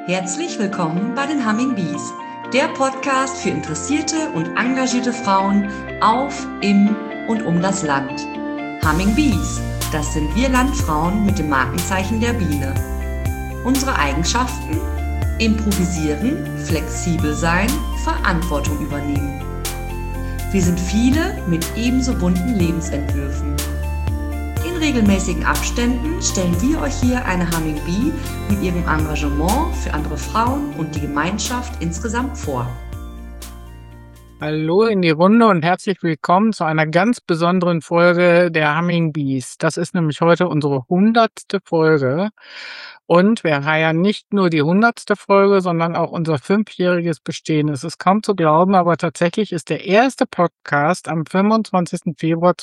Herzlich willkommen bei den Humming Bees, der Podcast für interessierte und engagierte Frauen auf, in und um das Land. Humming Bees, das sind wir Landfrauen mit dem Markenzeichen der Biene. Unsere Eigenschaften? Improvisieren, flexibel sein, Verantwortung übernehmen. Wir sind viele mit ebenso bunten Lebensentwürfen. In regelmäßigen Abständen stellen wir euch hier eine Humming Bee mit ihrem Engagement für andere Frauen und die Gemeinschaft insgesamt vor. Hallo in die Runde und herzlich willkommen zu einer ganz besonderen Folge der Humming Bees. Das ist nämlich heute unsere 100. Folge. Und wir feiern nicht nur die 100. Folge, sondern auch unser 5-jähriges Bestehen. Es ist kaum zu glauben, aber tatsächlich ist der erste Podcast am 25. Februar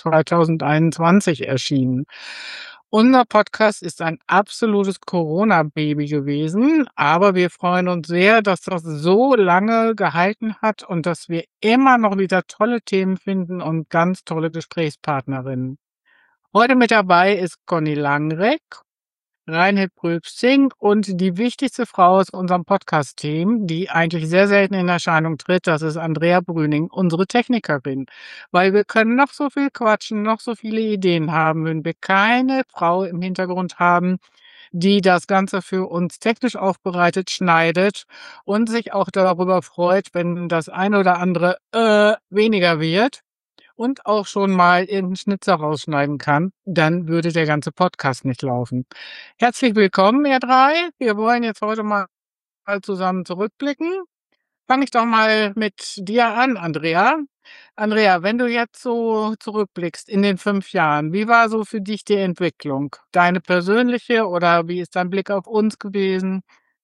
2021 erschienen. Unser Podcast ist ein absolutes Corona-Baby gewesen, aber wir freuen uns sehr, dass das so lange gehalten hat und dass wir immer noch wieder tolle Themen finden und ganz tolle Gesprächspartnerinnen. Heute mit dabei ist Conny Langreck, Reinhild Prülfsing und die wichtigste Frau aus unserem Podcast-Team, die eigentlich sehr selten in Erscheinung tritt, das ist Andrea Brüning, unsere Technikerin. Weil wir können noch so viel quatschen, noch so viele Ideen haben, wenn wir keine Frau im Hintergrund haben, die das Ganze für uns technisch aufbereitet, schneidet und sich auch darüber freut, wenn das eine oder andere weniger wird und auch schon mal irgendeinen Schnitzer rausschneiden kann, dann würde der ganze Podcast nicht laufen. Herzlich willkommen, ihr drei. Wir wollen jetzt heute mal zusammen zurückblicken. Fange ich doch mal mit dir an, Andrea. Andrea, wenn du jetzt so zurückblickst in den 5 Jahren, wie war so für dich die Entwicklung? Deine persönliche oder wie ist dein Blick auf uns gewesen?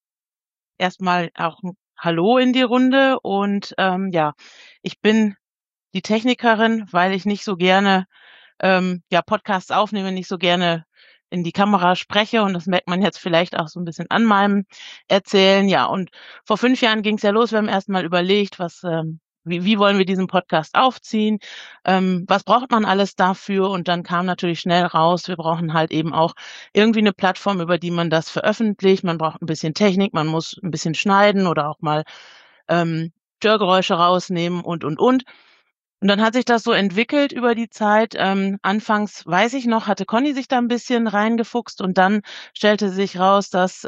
Erstmal auch ein Hallo in die Runde und ich bin die Technikerin, weil ich nicht so gerne Podcasts aufnehme, nicht so gerne in die Kamera spreche, und das merkt man jetzt vielleicht auch so ein bisschen an meinem Erzählen. Ja, und vor 5 Jahren ging's ja los. Wir haben erst mal überlegt, wie wollen wir diesen Podcast aufziehen? Was braucht man alles dafür? Und dann kam natürlich schnell raus, wir brauchen halt eben auch irgendwie eine Plattform, über die man das veröffentlicht. Man braucht ein bisschen Technik, man muss ein bisschen schneiden oder auch mal Störgeräusche rausnehmen und. Und dann hat sich das so entwickelt über die Zeit. Anfangs, weiß ich noch, hatte Conny sich da ein bisschen reingefuchst, und dann stellte sich raus, dass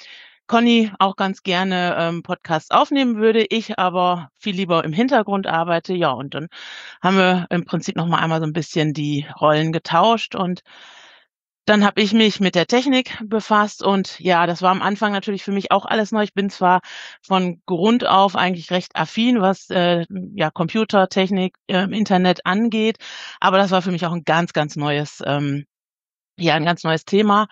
Conny auch ganz gerne Podcasts aufnehmen würde, ich aber viel lieber im Hintergrund arbeite. Ja, und dann haben wir im Prinzip noch mal einmal so ein bisschen die Rollen getauscht, und dann habe ich mich mit der Technik befasst, und ja, das war am Anfang natürlich für mich auch alles neu. Ich bin zwar von Grund auf eigentlich recht affin, was Computertechnik, Internet angeht, aber das war für mich auch ein ganz, ganz neues ein ganz neues Thema.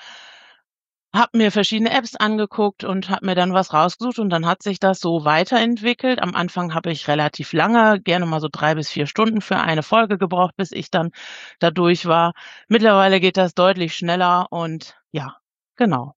Habe mir verschiedene Apps angeguckt und habe mir dann was rausgesucht, und dann hat sich das so weiterentwickelt. Am Anfang habe ich relativ lange, gerne mal so 3 bis 4 Stunden für eine Folge gebraucht, bis ich dann da durch war. Mittlerweile geht das deutlich schneller, und ja, genau.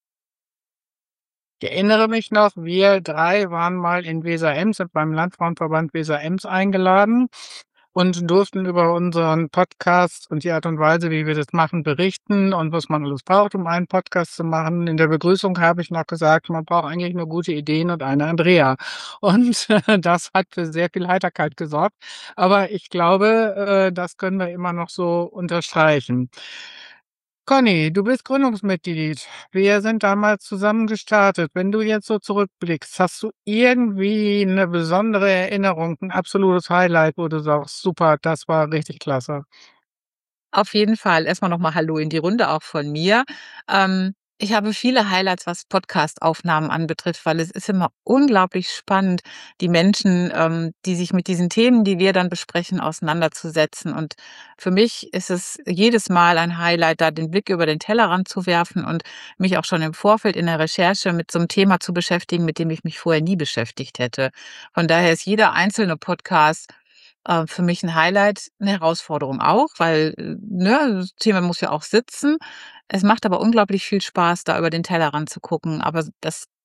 Ich erinnere mich noch, wir 3 waren mal in Weser-Ems, sind beim Landfrauenverband Weser-Ems eingeladen und durften über unseren Podcast und die Art und Weise, wie wir das machen, berichten und was man alles braucht, um einen Podcast zu machen. In der Begrüßung habe ich noch gesagt, man braucht eigentlich nur gute Ideen und eine Andrea. Und das hat für sehr viel Heiterkeit gesorgt. Aber ich glaube, das können wir immer noch so unterstreichen. Conny, du bist Gründungsmitglied. Wir sind damals zusammen gestartet. Wenn du jetzt so zurückblickst, hast du irgendwie eine besondere Erinnerung, ein absolutes Highlight, wo du sagst: „Super, das war richtig klasse?“ Auf jeden Fall. Erst mal noch mal Hallo in die Runde auch von mir. Ich habe viele Highlights, was Podcastaufnahmen anbetrifft, weil es ist immer unglaublich spannend, die Menschen, die sich mit diesen Themen, die wir dann besprechen, auseinanderzusetzen. Und für mich ist es jedes Mal ein Highlight, da den Blick über den Tellerrand zu werfen und mich auch schon im Vorfeld in der Recherche mit so einem Thema zu beschäftigen, mit dem ich mich vorher nie beschäftigt hätte. Von daher ist jeder einzelne Podcast für mich 'n Highlight, 'ne Herausforderung auch, weil, das Thema muss ja auch sitzen. Es macht aber unglaublich viel Spaß, da über den Tellerrand zu gucken. Aber das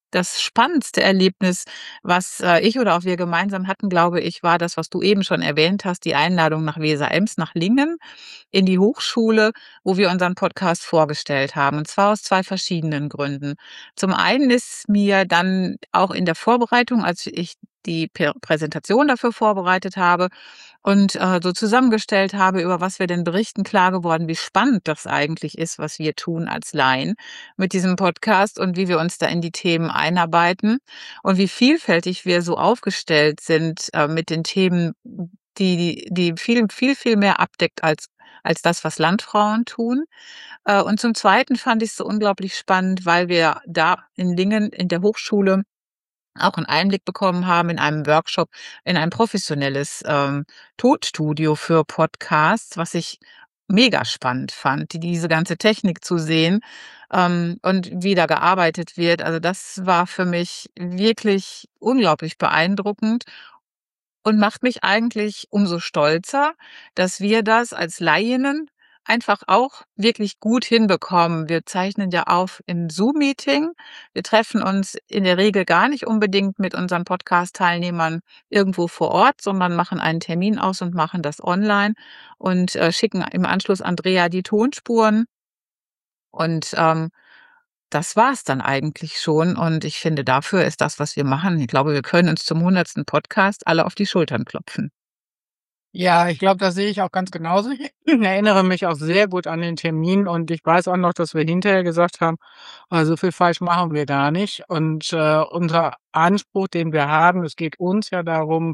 das spannendste Erlebnis, was ich oder auch wir gemeinsam hatten, glaube ich, war das, was du eben schon erwähnt hast, die Einladung nach Weser-Ems, nach Lingen in die Hochschule, wo wir unseren Podcast vorgestellt haben. Und zwar aus 2 verschiedenen Gründen. Zum einen ist mir dann auch in der Vorbereitung, als ich die Präsentation dafür vorbereitet habe und so zusammengestellt habe, über was wir denn berichten, klar geworden, wie spannend das eigentlich ist, was wir tun als Laien mit diesem Podcast und wie wir uns da in die Themen einarbeiten und wie vielfältig wir so aufgestellt sind mit den Themen, die viel mehr abdeckt als das, was Landfrauen tun. Und zum Zweiten fand ich es so unglaublich spannend, weil wir da in Lingen in der Hochschule auch einen Einblick bekommen haben in einem Workshop in ein professionelles Tonstudio für Podcasts, was ich mega spannend fand, diese ganze Technik zu sehen und wie da gearbeitet wird. Also das war für mich wirklich unglaublich beeindruckend und macht mich eigentlich umso stolzer, dass wir das als Laien einfach auch wirklich gut hinbekommen. Wir zeichnen ja auf im Zoom-Meeting. Wir treffen uns in der Regel gar nicht unbedingt mit unseren Podcast-Teilnehmern irgendwo vor Ort, sondern machen einen Termin aus und machen das online und schicken im Anschluss Andrea die Tonspuren. Und das war's dann eigentlich schon. Und ich finde, dafür ist das, was wir machen, ich glaube, wir können uns zum 100. Podcast alle auf die Schultern klopfen. Ja, ich glaube, das sehe ich auch ganz genauso. Ich erinnere mich auch sehr gut an den Termin und ich weiß auch noch, dass wir hinterher gesagt haben: „So viel falsch machen wir gar nicht.“ Und unser Anspruch, den wir haben, es geht uns ja darum,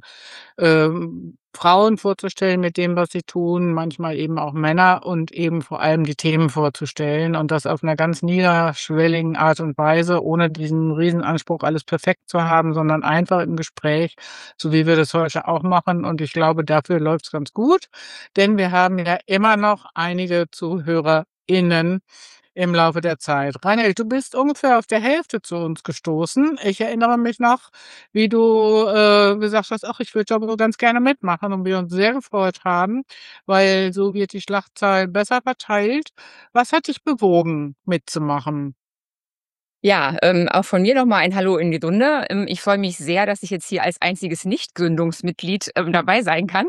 Frauen vorzustellen mit dem, was sie tun, manchmal eben auch Männer und eben vor allem die Themen vorzustellen und das auf einer ganz niederschwelligen Art und Weise, ohne diesen Riesenanspruch, alles perfekt zu haben, sondern einfach im Gespräch, so wie wir das heute auch machen. Und ich glaube, dafür läuft's ganz gut, denn wir haben ja immer noch einige ZuhörerInnen im Laufe der Zeit. Reinhold, du bist ungefähr auf der Hälfte zu uns gestoßen. Ich erinnere mich noch, wie du gesagt hast, ach, ich würde ja wohl ganz gerne mitmachen und wir uns sehr gefreut haben, weil so wird die Schlachtzahl besser verteilt. Was hat dich bewogen, mitzumachen? Ja, auch von mir noch mal ein Hallo in die Runde. Ich freue mich sehr, dass ich jetzt hier als einziges Nicht-Gründungsmitglied, dabei sein kann.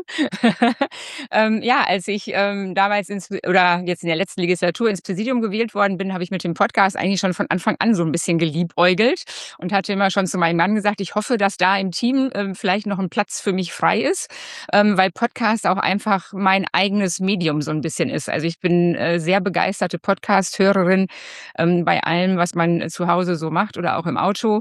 Ja, als ich, damals oder jetzt in der letzten Legislatur ins Präsidium gewählt worden bin, habe ich mit dem Podcast eigentlich schon von Anfang an so ein bisschen geliebäugelt und hatte immer schon zu meinem Mann gesagt, ich hoffe, dass da im Team, vielleicht noch ein Platz für mich frei ist, weil Podcast auch einfach mein eigenes Medium so ein bisschen ist. Also, ich bin, sehr begeisterte Podcast-Hörerin, bei allem, was man zu Hause so macht oder auch im Auto.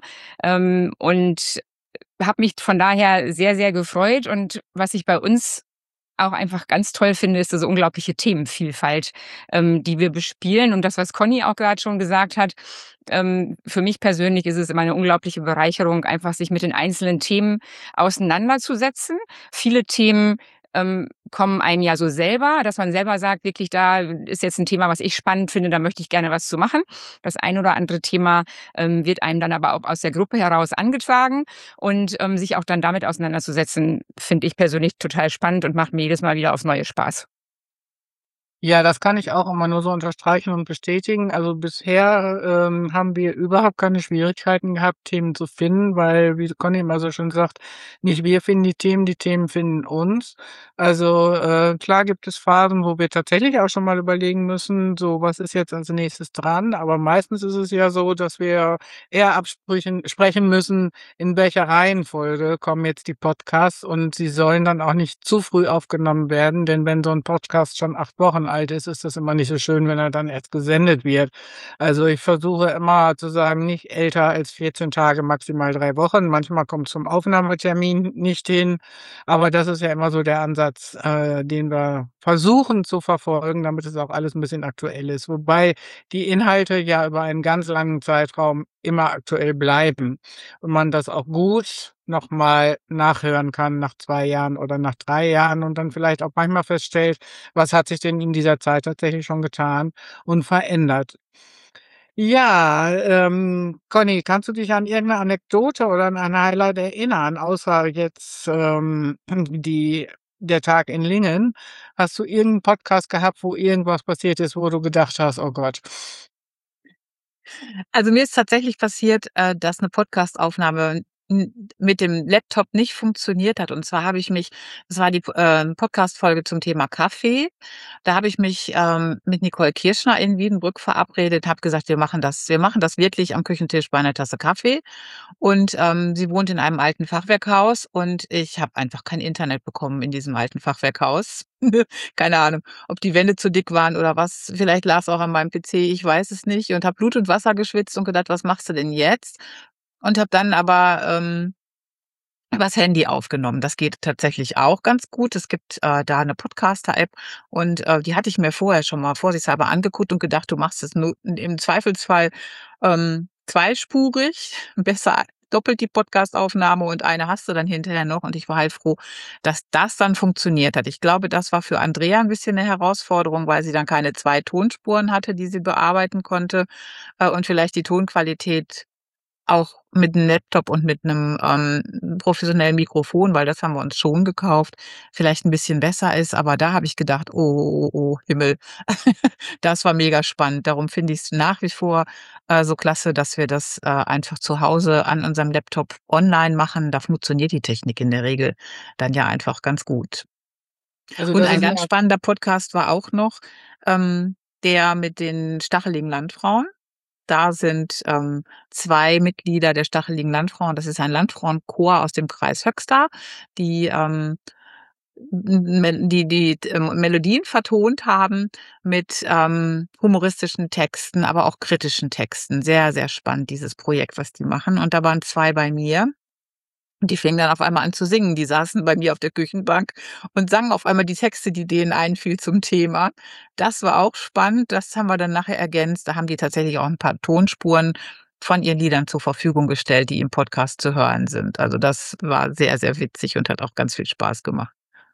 Und habe mich von daher sehr, sehr gefreut. Und was ich bei uns auch einfach ganz toll finde, ist diese unglaubliche Themenvielfalt, die wir bespielen. Und das, was Conny auch gerade schon gesagt hat, für mich persönlich ist es immer eine unglaubliche Bereicherung, einfach sich mit den einzelnen Themen auseinanderzusetzen. Viele Themen kommen einem ja so selber, dass man selber sagt, wirklich, da ist jetzt ein Thema, was ich spannend finde, da möchte ich gerne was zu machen. Das ein oder andere Thema wird einem dann aber auch aus der Gruppe heraus angetragen und sich auch dann damit auseinanderzusetzen, finde ich persönlich total spannend und macht mir jedes Mal wieder aufs Neue Spaß. Ja, das kann ich auch immer nur so unterstreichen und bestätigen. Also bisher haben wir überhaupt keine Schwierigkeiten gehabt, Themen zu finden, weil, wie Conny immer so schön sagt, nicht wir finden die Themen finden uns. Also klar gibt es Phasen, wo wir tatsächlich auch schon mal überlegen müssen, so was ist jetzt als nächstes dran. Aber meistens ist es ja so, dass wir eher sprechen müssen, in welcher Reihenfolge kommen jetzt die Podcasts und sie sollen dann auch nicht zu früh aufgenommen werden, denn wenn so ein Podcast schon 8 Wochen alt ist, ist das immer nicht so schön, wenn er dann erst gesendet wird. Also ich versuche immer zu sagen, nicht älter als 14 Tage, maximal 3 Wochen. Manchmal kommt es zum Aufnahmetermin nicht hin, aber das ist ja immer so der Ansatz, den wir versuchen zu verfolgen, damit es auch alles ein bisschen aktuell ist. Wobei die Inhalte ja über einen ganz langen Zeitraum immer aktuell bleiben und man das auch gut noch mal nachhören kann nach 2 Jahren oder nach 3 Jahren und dann vielleicht auch manchmal feststellt, was hat sich denn in dieser Zeit tatsächlich schon getan und verändert. Ja, Conny, kannst du dich an irgendeine Anekdote oder an ein Highlight erinnern, außer jetzt, der Tag in Lingen? Hast du irgendeinen Podcast gehabt, wo irgendwas passiert ist, wo du gedacht hast: „Oh Gott?“ Also, mir ist tatsächlich passiert, dass eine Podcastaufnahme mit dem Laptop nicht funktioniert hat. Und zwar habe ich mich das war die Podcast-Folge zum Thema Kaffee. Da habe ich mich, mit Nicole Kirschner in Wiedenbrück verabredet, habe gesagt: Wir machen das wirklich am Küchentisch bei einer Tasse Kaffee." Und, sie wohnt in einem alten Fachwerkhaus und ich habe einfach kein Internet bekommen in diesem alten Fachwerkhaus. Keine Ahnung, ob die Wände zu dick waren oder was. Vielleicht lag's auch an meinem PC, ich weiß es nicht und habe Blut und Wasser geschwitzt und gedacht: „Was machst du denn jetzt?" Und habe dann aber, übers Handy aufgenommen. Das geht tatsächlich auch ganz gut. Es gibt, da 'ne Podcaster-App und, die hatte ich mir vorher schon mal vorsichtshalber angeguckt und gedacht, du machst es nur im Zweifelsfall, zweispurig, besser doppelt die Podcastaufnahme und eine hast du dann hinterher noch und ich war heilfroh, dass das dann funktioniert hat. Ich glaube, das war für Andrea 'n bisschen 'ne Herausforderung, weil sie dann keine 2 Tonspuren hatte, die sie bearbeiten konnte, und vielleicht die Tonqualität auch mit 'nem Laptop und mit 'nem, professionellen Mikrofon, weil das haben wir uns schon gekauft, vielleicht 'n bisschen besser ist. Aber da habe ich gedacht: „Oh, oh, oh, Himmel." Das war mega spannend. Darum finde ich's nach wie vor, so klasse, dass wir das, einfach zu Hause an unserem Laptop online machen. Da funktioniert die Technik in der Regel dann ja einfach ganz gut. Also Und das ein ist ganz ja spannender Podcast war auch noch, der mit den stacheligen Landfrauen. Da sind, 2 Mitglieder der Stacheligen Landfrauen. Das ist ein Landfrauenchor aus dem Kreis Höxter, die, Melodien vertont haben mit, humoristischen Texten, aber auch kritischen Texten. Sehr, sehr spannend, dieses Projekt, was die machen. Und da waren 2 bei mir. Und die fingen dann auf einmal an zu singen. Die saßen bei mir auf der Küchenbank und sangen auf einmal die Texte, die denen einfiel zum Thema. Das war auch spannend. Das haben wir dann nachher ergänzt. Da haben die tatsächlich auch ein paar Tonspuren von ihren Liedern zur Verfügung gestellt, die im Podcast zu hören sind. Also, das war sehr, sehr witzig und hat auch ganz viel Spaß gemacht.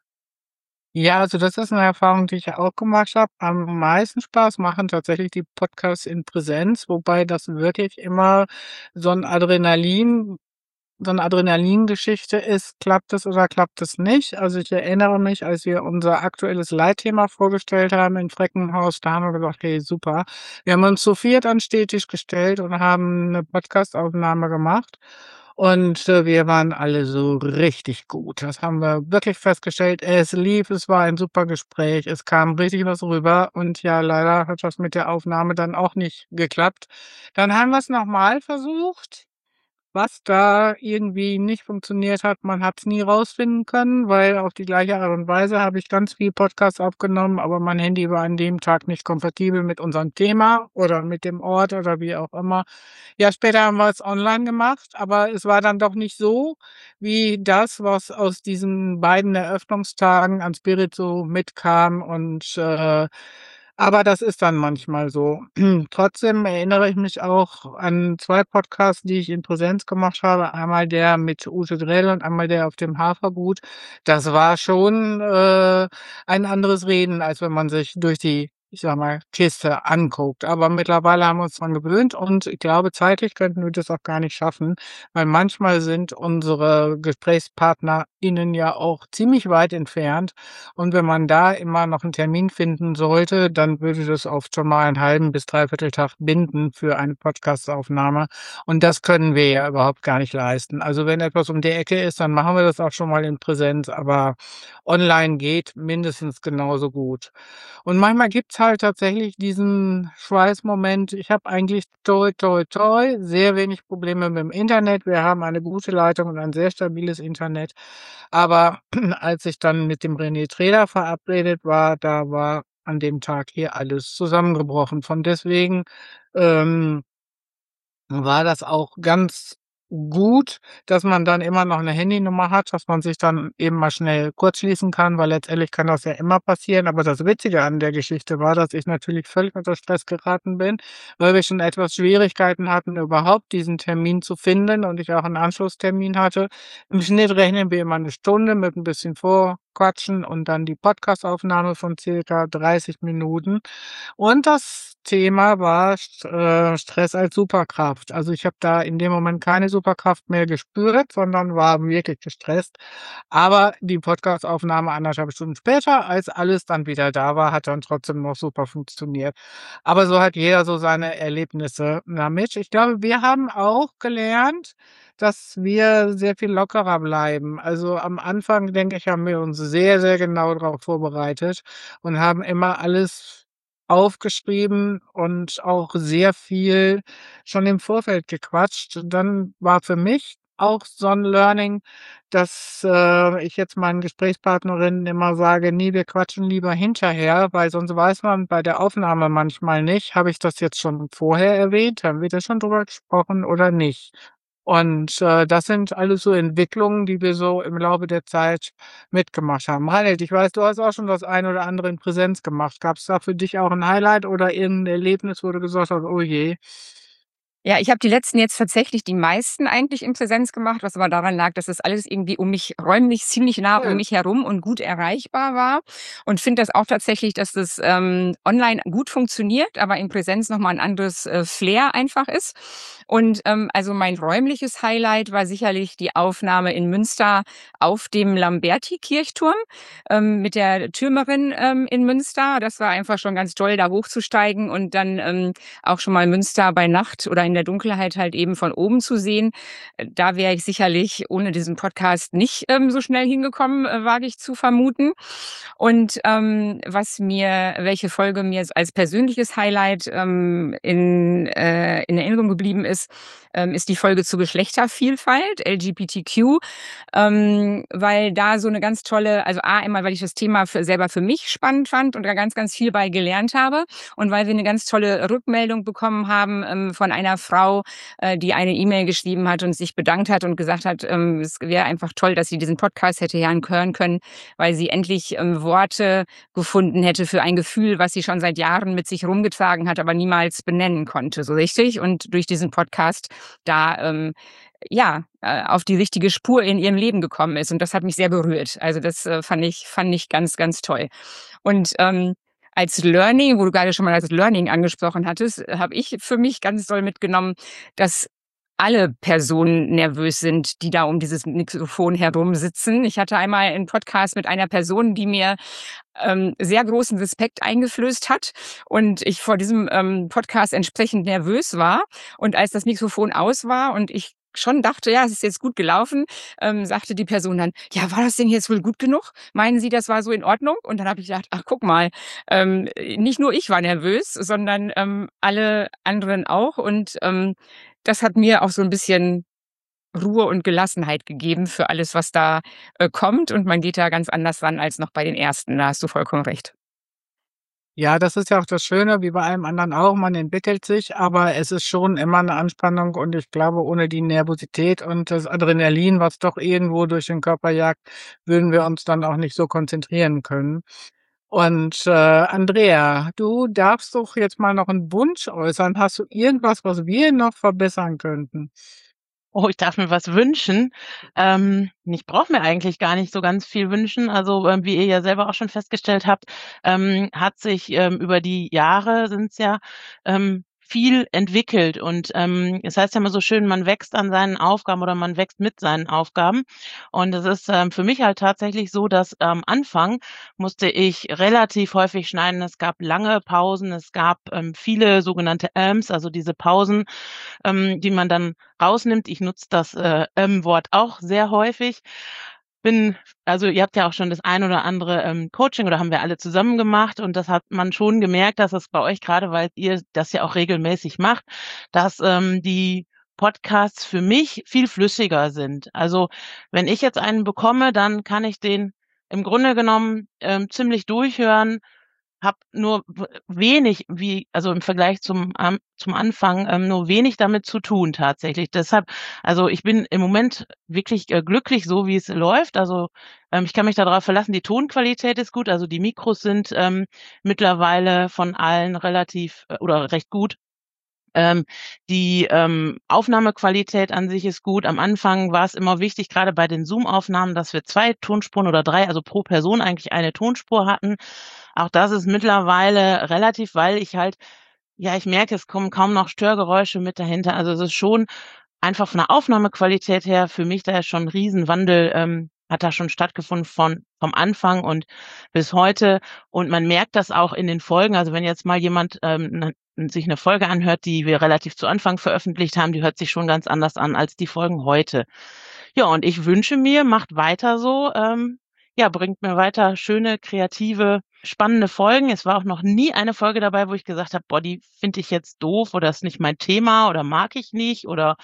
ja, also das ist 'ne Erfahrung, die ich auch gemacht habe. Am meisten Spaß machen tatsächlich die Podcasts in Präsenz, wobei das wirklich immer so 'n Adrenalin so 'ne Adrenalingeschichte ist, klappt es oder klappt es nicht? Also, ich erinnere mich, als wir unser aktuelles Leitthema vorgestellt haben in Freckenhaus, da haben wir gesagt: „Hey, super." Wir haben uns zu viert an 'n Stehtisch gestellt und haben 'ne Podcastaufnahme gemacht und, wir waren alle so richtig gut. Das haben wir wirklich festgestellt. Es lief, es war ein super Gespräch, es kam richtig was rüber und ja, leider hat das mit der Aufnahme dann auch nicht geklappt. Dann haben wir's noch mal versucht. Was da irgendwie nicht funktioniert hat, man hat's nie rausfinden können, weil auf die gleiche Art und Weise habe ich ganz viel Podcasts aufgenommen, aber mein Handy war an dem Tag nicht kompatibel mit unserem Thema oder mit dem Ort oder wie auch immer. Ja, später haben wir es online gemacht, aber es war dann doch nicht so wie das, was aus diesen beiden Eröffnungstagen an Spirit so mitkam und, aber das ist dann manchmal so. Trotzdem erinnere ich mich auch an 2 Podcasts, die ich in Präsenz gemacht habe. Einmal der mit Ute Drell und einmal der auf dem Hafergut. Das war schon, ein anderes Reden, als wenn man sich durch die, ich sage mal, Kiste anguckt. Aber mittlerweile haben wir uns dran gewöhnt und ich glaube, zeitlich könnten wir das auch gar nicht schaffen, weil manchmal sind unsere GesprächspartnerInnen ja auch ziemlich weit entfernt. Und wenn man da immer noch 'n Termin finden sollte, dann würde das oft schon mal 'n halben bis 3/4 Tag binden für eine Podcastaufnahme. Und das können wir ja überhaupt gar nicht leisten. Also, wenn etwas um die Ecke ist, dann machen wir das auch schon mal in Präsenz, aber online geht mindestens genauso gut. Und manchmal gibt's halt tatsächlich diesen Schweißmoment. Ich habe eigentlich toi toi toi sehr wenig Probleme mit'm Internet. Wir haben eine gute Leitung und ein sehr stabiles Internet. Aber als ich dann mit dem René Treder verabredet war, da war an dem Tag hier alles zusammengebrochen. Von deswegen, ähm war das auch ganz gut, dass man dann immer noch 'ne Handynummer hat, dass man sich dann eben mal schnell kurzschließen kann, weil letztendlich kann das ja immer passieren. Aber das Witzige an der Geschichte war, dass ich natürlich völlig unter Stress geraten bin, weil wir schon etwas Schwierigkeiten hatten, überhaupt diesen Termin zu finden und ich auch 'n Anschlusstermin hatte. Im Schnitt rechnen wir immer 'ne Stunde mit 'n bisschen quatschen und dann die Podcastaufnahme von circa 30 Minuten. Und das Thema war Stress als Superkraft. Also ich habe da in dem Moment keine Superkraft mehr gespürt, sondern war wirklich gestresst. Aber die Podcastaufnahme 1,5 Stunden später, als alles dann wieder da war, hat dann trotzdem noch super funktioniert. Aber so hat jeder so seine Erlebnisse damit. Ich glaube, wir haben auch gelernt, dass wir sehr viel lockerer bleiben. Also am Anfang, denke ich, haben wir uns sehr, sehr genau darauf vorbereitet und haben immer alles aufgeschrieben und auch sehr viel schon im Vorfeld gequatscht. Dann war für mich auch so ein Learning, dass ich jetzt meinen Gesprächspartnerinnen immer sage: „Ne, wir quatschen lieber hinterher“, weil sonst weiß man bei der Aufnahme manchmal nicht, habe ich das jetzt schon vorher erwähnt? Haben wir da schon drüber gesprochen oder nicht? Und das sind alles so Entwicklungen, die wir so im Laufe der Zeit mitgemacht haben. Reinhold, ich weiß, du hast auch schon das ein oder andere in Präsenz gemacht. Gab's da für dich auch 'n Highlight oder irgendein Erlebnis, wo du gesagt hast: „Oh je?“ Ja, ich habe die letzten jetzt tatsächlich die meisten eigentlich in Präsenz gemacht, was aber daran lag, dass das alles irgendwie um mich räumlich ziemlich nah um Schön. mich herum und gut erreichbar war. Und finde das auch tatsächlich, dass das online gut funktioniert, aber in Präsenz noch mal 'n anderes Flair einfach ist. Und also mein räumliches Highlight war sicherlich die Aufnahme in Münster auf dem Lamberti-Kirchturm mit der Türmerin in Münster. Das war einfach schon ganz toll, da hochzusteigen und dann auch schon mal Münster bei Nacht oder in der Dunkelheit halt eben von oben zu sehen. Da wäre ich sicherlich ohne diesen Podcast nicht so schnell hingekommen, wage ich zu vermuten. Und welche Folge mir als persönliches Highlight in Erinnerung geblieben ist die Folge zur Geschlechtervielfalt, LGBTQ, weil da so eine ganz tolle, also einmal, weil ich das Thema selber für mich spannend fand und da ganz, ganz viel bei gelernt habe und weil wir eine ganz tolle Rückmeldung bekommen haben von einer Frau, die eine E-Mail geschrieben hat und sich bedankt hat und gesagt hat, es wäre einfach toll, dass sie diesen Podcast hätte hören können, weil sie endlich Worte gefunden hätte für ein Gefühl, was sie schon seit Jahren mit sich rumgetragen hat, aber niemals benennen konnte, so richtig. Und durch diesen Podcast da auf die richtige Spur in ihrem Leben gekommen ist. Und das hat mich sehr berührt. Also das fand ich ganz, ganz toll. Und als Learning, wo du gerade schon mal das Learning angesprochen hattest, habe ich für mich ganz doll mitgenommen, dass alle Personen nervös sind, die da um dieses Mikrofon herum sitzen. Ich hatte einmal einen Podcast mit einer Person, die mir sehr großen Respekt eingeflößt hat und ich vor diesem Podcast entsprechend nervös war. Und als das Mikrofon aus war und ich schon dachte, ja, es ist jetzt gut gelaufen, sagte die Person dann, ja, war das denn jetzt wohl gut genug? Meinen Sie, das war so in Ordnung? Und dann habe ich gedacht, ach, guck mal, nicht nur ich war nervös, sondern alle anderen auch. Und das hat mir auch so ein bisschen Ruhe und Gelassenheit gegeben für alles, was da kommt. Und man geht da ganz anders ran als noch bei den ersten. Da hast du vollkommen recht. Ja, das ist ja auch das Schöne, wie bei allem anderen auch, man entwickelt sich, aber es ist schon immer eine Anspannung und ich glaube, ohne die Nervosität und das Adrenalin, was doch irgendwo durch den Körper jagt, würden wir uns dann auch nicht so konzentrieren können. Und Andrea, du darfst doch jetzt mal noch einen Wunsch äußern. Hast du irgendwas, was wir noch verbessern könnten? Oh, ich darf mir was wünschen. Ich brauche mir eigentlich gar nicht so ganz viel wünschen. Also, wie ihr ja selber auch schon festgestellt habt, hat sich, über die Jahre sind's ja, viel entwickelt und, es heißt ja immer so schön, man wächst an seinen Aufgaben oder man wächst mit seinen Aufgaben. Und es ist, für mich halt tatsächlich so, dass am Anfang musste ich relativ häufig schneiden. Es gab lange Pausen, es gab, viele sogenannte Ams, also diese Pausen, die man dann rausnimmt. Ich nutze das, Wort auch sehr häufig. Also, ihr habt ja auch schon das ein oder andere, Coaching oder haben wir alle zusammen gemacht und das hat man schon gemerkt, dass es bei euch gerade, weil ihr das ja auch regelmäßig macht, dass, die Podcasts für mich viel flüssiger sind. Also, wenn ich jetzt einen bekomme, dann kann ich den im Grunde genommen, ziemlich durchhören, habe nur wenig also im Vergleich zum Anfang, nur wenig damit zu tun tatsächlich. Deshalb also ich bin im Moment wirklich, glücklich, so wie es läuft. Also, ich kann mich da drauf verlassen, die Tonqualität ist gut, also die Mikros sind, mittlerweile von allen relativ oder recht gut. Die Aufnahmequalität an sich ist gut. Am Anfang war es immer wichtig, gerade bei den Zoom-Aufnahmen, dass wir 2 Tonspuren oder 3, also pro Person eigentlich eine Tonspur hatten. Auch das ist mittlerweile relativ, weil ich merke, es kommen kaum noch Störgeräusche mit dahinter. Also es ist schon einfach von der Aufnahmequalität her für mich da ist schon ein Riesenwandel, hat da schon stattgefunden vom Anfang und bis heute. Und man merkt das auch in den Folgen. Also wenn jetzt mal jemand sich eine Folge anhört, die wir relativ zu Anfang veröffentlicht haben, die hört sich schon ganz anders an als die Folgen heute. Ja, und ich wünsche mir, macht weiter so, bringt mir weiter schöne, kreative, spannende Folgen. Es war auch noch nie eine Folge dabei, wo ich gesagt habe, boah, die finde ich jetzt doof oder ist nicht mein Thema oder mag ich nicht oder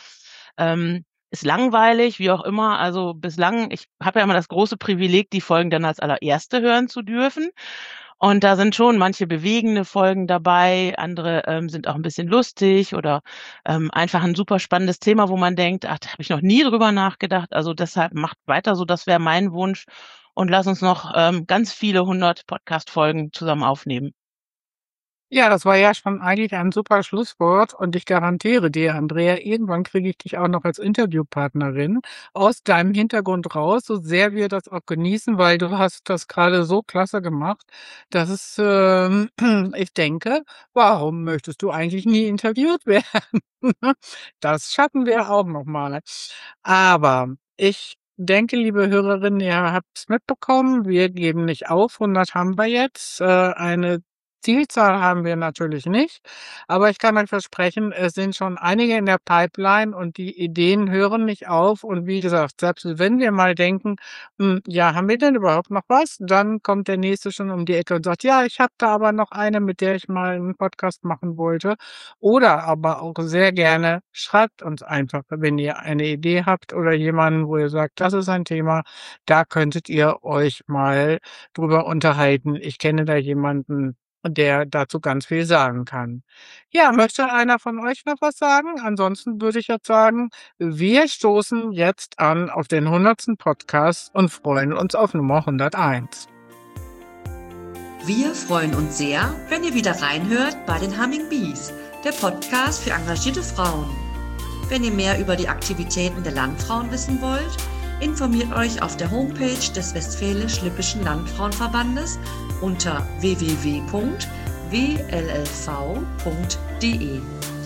ist langweilig, wie auch immer. Also bislang, ich habe ja immer das große Privileg, die Folgen dann als allererste hören zu dürfen. Und da sind schon manche bewegende Folgen dabei, andere sind auch ein bisschen lustig oder einfach ein super spannendes Thema, wo man denkt, ach, da habe ich noch nie drüber nachgedacht. Also deshalb macht weiter so, das wäre mein Wunsch. Und lass uns noch ganz viele 100 Podcast-Folgen zusammen aufnehmen. Ja, das war ja schon eigentlich ein super Schlusswort und ich garantiere dir, Andrea, irgendwann kriege ich dich auch noch als Interviewpartnerin aus deinem Hintergrund raus, so sehr wir das auch genießen, weil du hast das gerade so klasse gemacht, dass es, ich denke, warum möchtest du eigentlich nie interviewt werden? Das schaffen wir auch noch mal. Aber ich denke, liebe Hörerinnen, ihr habt's mitbekommen, wir geben nicht auf, 100 haben wir jetzt, eine Zielzahl haben wir natürlich nicht, aber ich kann euch versprechen, es sind schon einige in der Pipeline und die Ideen hören nicht auf. Und wie gesagt, selbst wenn wir mal denken, ja, haben wir denn überhaupt noch was? Dann kommt der Nächste schon um die Ecke und sagt, ja, ich habe da aber noch eine, mit der ich mal einen Podcast machen wollte. Oder aber auch sehr gerne, schreibt uns einfach, wenn ihr eine Idee habt oder jemanden, wo ihr sagt, das ist ein Thema, da könntet ihr euch mal drüber unterhalten. Ich kenne da jemanden, der dazu ganz viel sagen kann. Ja, möchte einer von euch noch was sagen? Ansonsten würde ich jetzt sagen, wir stoßen jetzt an auf den 100. Podcast und freuen uns auf Nummer 101. Wir freuen uns sehr, wenn ihr wieder reinhört bei den Humming Bees, der Podcast für engagierte Frauen. Wenn ihr mehr über die Aktivitäten der Landfrauen wissen wollt, informiert euch auf der Homepage des Westfälisch-Lippischen Landfrauenverbandes unter www.wllv.de.